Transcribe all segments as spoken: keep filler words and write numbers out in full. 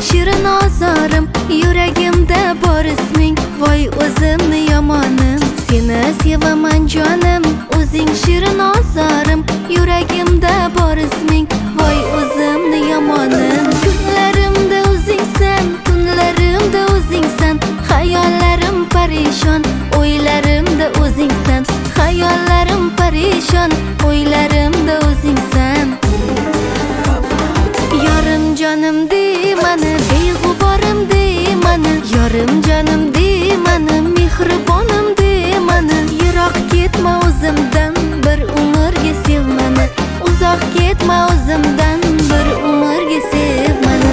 shirin ozorim, yuragimda bor isming, voy o'zimni yomonim. Seni sevaman jonim, o'zing shirin ozorim, yuragimda bor isming, voy o'zimni yomonim. Kunlarimda o'zingsan, tunlarimda o'zingsan, xayollarim parishon, o'ylarimda o'zingsan, xayollarim parishon, o'ylarimda o'zingsan. Yorim jonim deymani, beg'uborim deymani, yorim jonim deymani, mehribonim deymani. Yiroq ketma o'zimdan, bir umrga sev mani, uzoq ketma o'zimdan, bir umrga sev mani.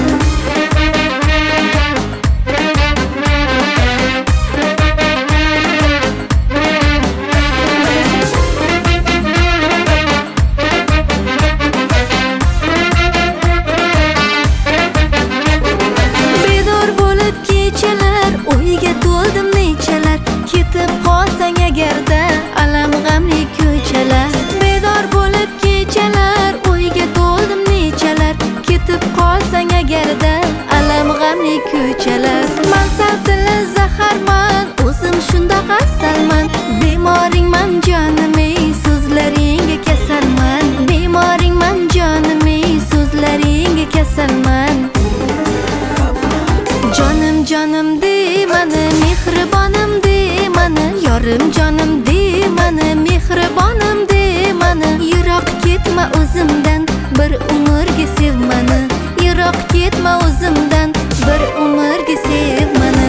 O'yga to'ldim nechalar, ketib qolsang agarda alam g'amli ko'chalar. Bedor bo'lib kechalar, o'yga to'ldim nechalar, ketib qolsang agarda alam g'amli ko'chalar. Mansabdili zaharman, o'zim shundoq asalman, bemoringman jonim ey, so'zlaringga kasalman. Bemoringman jonim ey, so'zlaringga kasalman. Jonim jonim deymani, mehribonim deymani, yorim jonim deymani, mehribonim deymani. Yiroq ketma o'zimdan, bir umrga sev mani, yiroq ketma o'zimdan, bir umrga sev mani.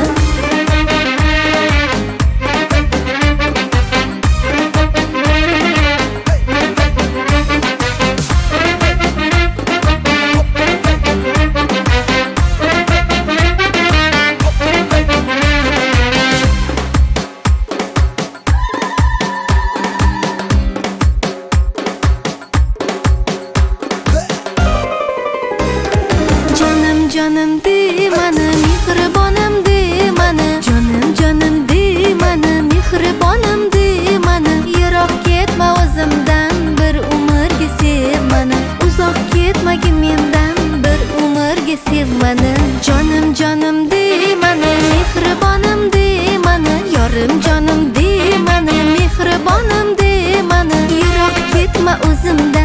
Jonim deymani, mehribonim deymani, jonim jonim deymani, mehribonim deymani. Yiroq ketma o'zimdan, bir umrga sev mani, uzoq ketmagin mendan, bir umrga sev mani. Jonim jonim deymani, mehribonim deymani, yorim jonim deymani, mehribonim deymani. Yiroq ketma o'zimdan.